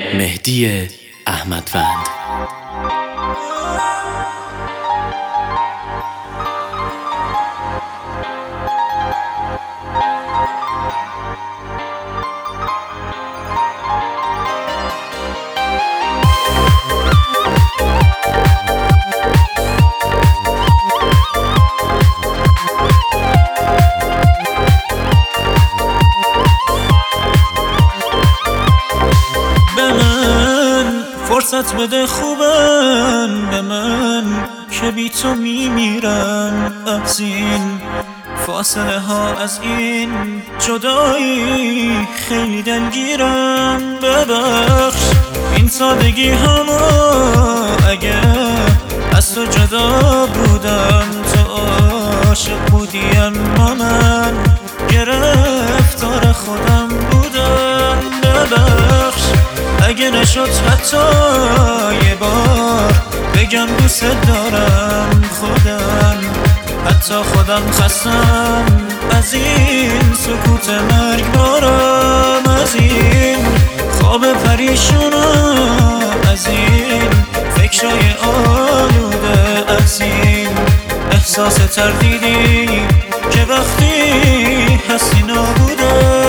مهدی احمدوند. فرصت بده خوبم به من که بی تو میمیرم. از این فاصله ها، از این جدایی خیلی دلگیرم. ببخش این سادگی همو، اگه از تو جدا بودم تو عاشق بودی، اما من گرفتار خودم بودم. ببخش اگه نشد حتی یه بار بگم دوست دارم، حتی خودم خستم از این سکوت مرگبارم، از این خواب پریشونم، از این فکرای آلوده، از این احساس تردیدی که وقتی هستی نابوده.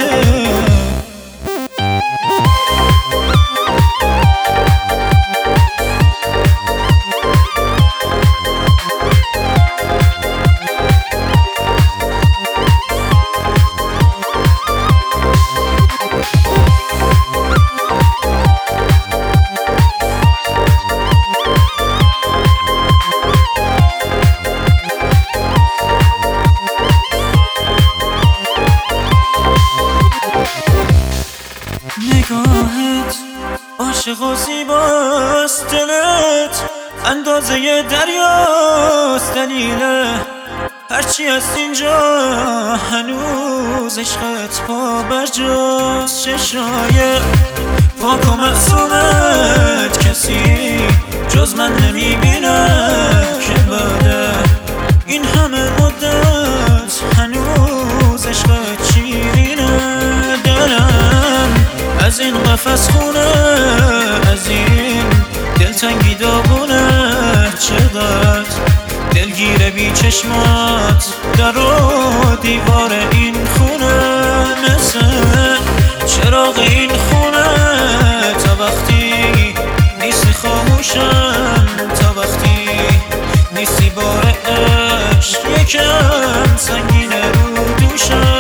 نگاهت عاشق و زیباست، دلت اندازه دریاست، دلیل هرچی هست اینجا هنوز عشقت پا برجاست. چشای پاک و معصومت کسی جز من نمیبینه که بعد این همه مدت هنوز عشقت شیرینه. دلم از این قفس خونه، از این دلتنگی داغونه، چقدر دلگیره بی چشمات در و دیوار این خونه، مثل چراغ این خونه تا وقتی نیستی خاموشم، تا وقتی نیستی بار عشق یکم سنگینه رو دوشم.